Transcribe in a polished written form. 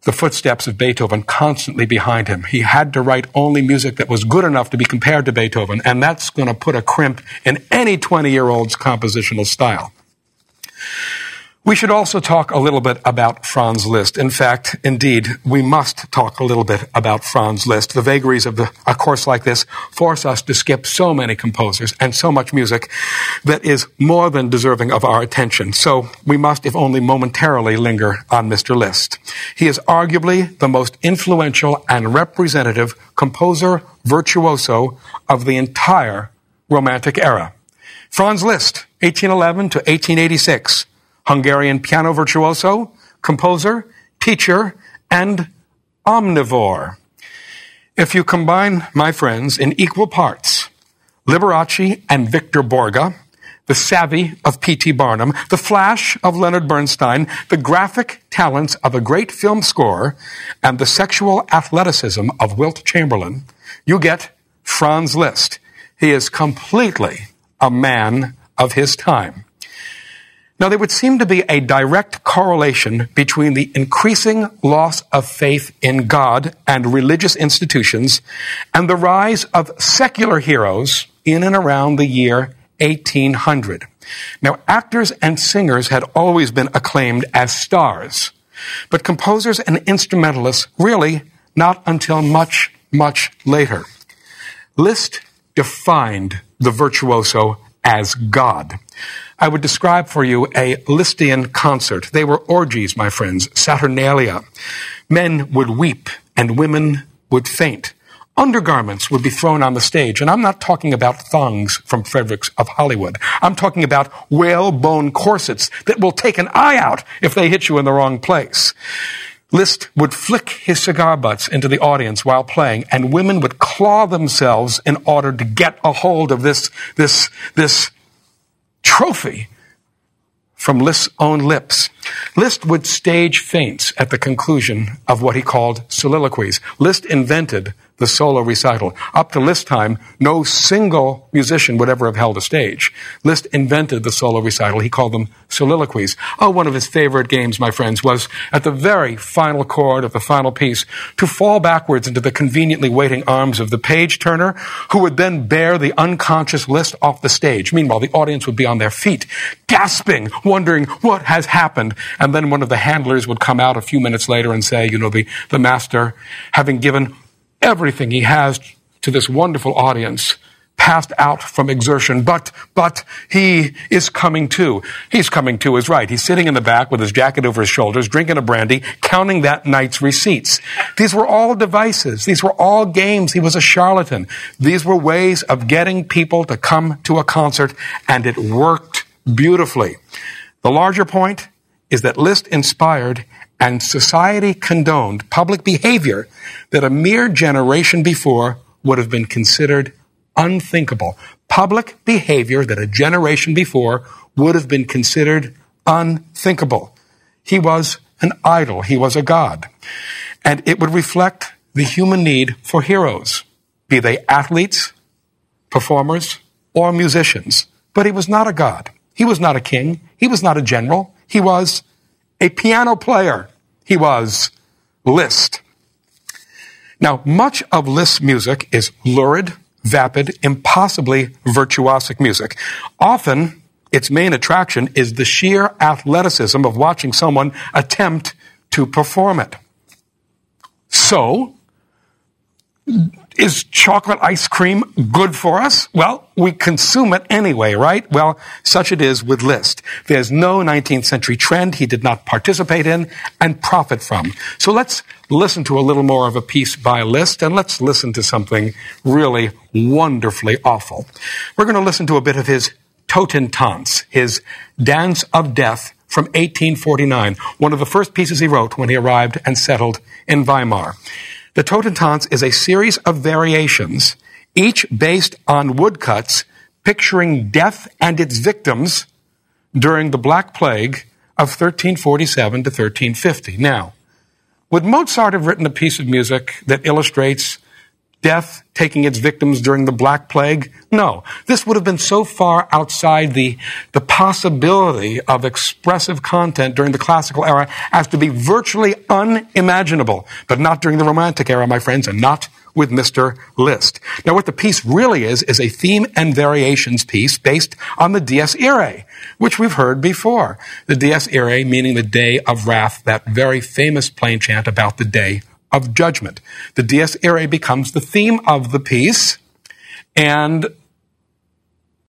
the footsteps of Beethoven constantly behind him. He had to write only music that was good enough to be compared to Beethoven, and that's going to put a crimp in any 20-year-old's compositional style. We should also talk a little bit about Franz Liszt. In fact, indeed, we must talk a little bit about Franz Liszt. The vagaries of a course like this force us to skip so many composers and so much music that is more than deserving of our attention. So we must, if only momentarily, linger on Mr. Liszt. He is arguably the most influential and representative composer virtuoso of the entire Romantic era. Franz Liszt, 1811 to 1886. Hungarian piano virtuoso, composer, teacher, and omnivore. If you combine, my friends, in equal parts, Liberace and Victor Borge, the savvy of P.T. Barnum, the flash of Leonard Bernstein, the graphic talents of a great film scorer, and the sexual athleticism of Wilt Chamberlain, you get Franz Liszt. He is completely a man of his time. Now, there would seem to be a direct correlation between the increasing loss of faith in God and religious institutions and the rise of secular heroes in and around the year 1800. Now, actors and singers had always been acclaimed as stars, but composers and instrumentalists really not until much, much later. Liszt defined the virtuoso as God. I would describe for you a Lisztian concert. They were orgies, my friends, Saturnalia. Men would weep and women would faint. Undergarments would be thrown on the stage. And I'm not talking about thongs from Fredericks of Hollywood. I'm talking about whalebone corsets that will take an eye out if they hit you in the wrong place. Liszt would flick his cigar butts into the audience while playing, and women would claw themselves in order to get a hold of this trophy from Liszt's own lips. Liszt would stage feints at the conclusion of what he called soliloquies. Liszt invented the solo recital. Up to Liszt time, no single musician would ever have held a stage. Liszt invented the solo recital. He called them soliloquies. Oh, one of his favorite games, my friends, was at the very final chord of the final piece to fall backwards into the conveniently waiting arms of the page turner, who would then bear the unconscious Liszt off the stage. Meanwhile, the audience would be on their feet, gasping, wondering what has happened. And then one of the handlers would come out a few minutes later and say, the master, having given everything he has to this wonderful audience, passed out from exertion, but he is coming to. He's coming to is right. He's sitting in the back with his jacket over his shoulders, drinking a brandy, counting that night's receipts. These were all devices. These were all games. He was a charlatan. These were ways of getting people to come to a concert, and it worked beautifully. The larger point is that Liszt inspired and society condoned public behavior that a mere generation before would have been considered unthinkable. Public behavior that a generation before would have been considered unthinkable. He was an idol. He was a god. And it would reflect the human need for heroes, be they athletes, performers, or musicians. But he was not a god. He was not a king. He was not a general. He was a piano player. He was Liszt. Now, much of Liszt's music is lurid, vapid, impossibly virtuosic music. Often, its main attraction is the sheer athleticism of watching someone attempt to perform it. So, is chocolate ice cream good for us? Well, we consume it anyway, right? Well, such it is with Liszt. There's no 19th century trend he did not participate in and profit from. So let's listen to a little more of a piece by Liszt, and let's listen to something really wonderfully awful. We're going to listen to a bit of his Totentanz, his Dance of Death from 1849, one of the first pieces he wrote when he arrived and settled in Weimar. The Totentanz is a series of variations, each based on woodcuts picturing death and its victims during the Black Plague of 1347 to 1350. Now, would Mozart have written a piece of music that illustrates death taking its victims during the Black Plague? No. This would have been so far outside the possibility of expressive content during the classical era as to be virtually unimaginable, but not during the Romantic era, my friends, and not with Mr. Liszt. Now, what the piece really is a theme and variations piece based on the Dies Irae, which we've heard before. The Dies Irae meaning the day of wrath, that very famous plain chant about the day of judgment. The Dies Irae becomes the theme of the piece, and